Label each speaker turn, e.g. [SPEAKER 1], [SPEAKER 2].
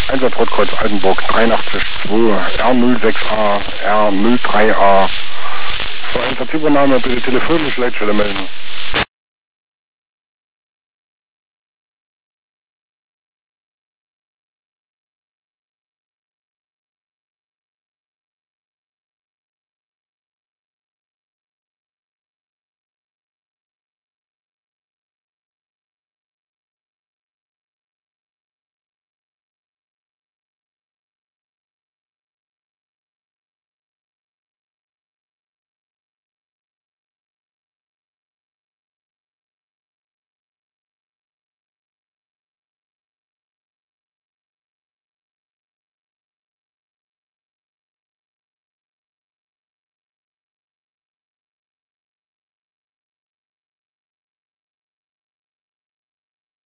[SPEAKER 1] Einsatz Rotkreuz Altenburg 832 R06A, R03A. Für Einsatzübernahme bitte telefonisch Leitstelle melden.